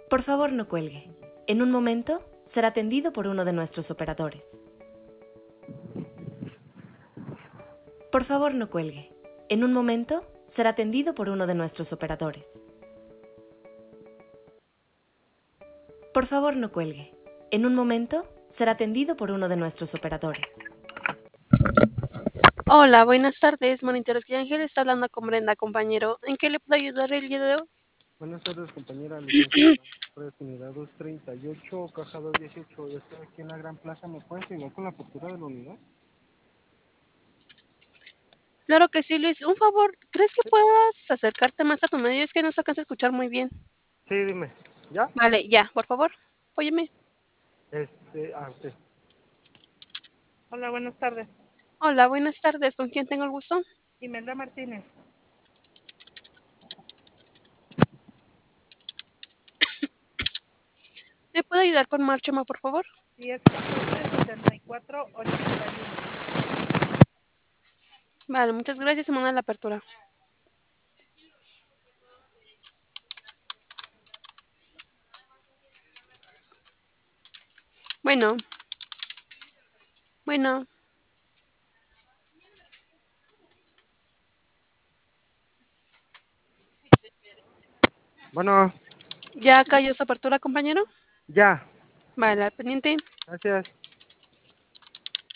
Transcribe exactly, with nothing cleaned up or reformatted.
Por favor, no cuelgue. En un momento será atendido por uno de nuestros operadores. Por favor, no cuelgue. En un momento será atendido por uno de nuestros operadores. Por favor, no cuelgue. En un momento será atendido por uno de nuestros operadores. Hola, buenas tardes. Monitores que Ángel está hablando con Brenda, compañero. ¿En qué le puedo ayudar el día de hoy? Buenas tardes, compañera. Le confirmo. Unidad doscientos treinta y ocho, caja doscientos dieciocho. Yo estoy aquí en la Gran Plaza. ¿Me puedes ayudar con la apertura de la unidad? Claro que sí, Luis. Un favor, ¿crees que puedas acercarte más a tu medio? Es que no se alcanza a escuchar muy bien. Sí, dime. ¿Ya? Vale, ya, por favor, apóyeme. Este, ah, sí. Hola, buenas tardes. Hola, buenas tardes. ¿Con quién tengo el gusto? Imelda Martínez. ¿Me puede ayudar con Marchoma, por favor? diez catorce setenta y cuatro ochenta y uno. Vale, muchas gracias. Se manda la apertura. Bueno. Bueno. Bueno. ¿Ya cayó su apertura, compañero? Ya. Vale, al pendiente. Gracias.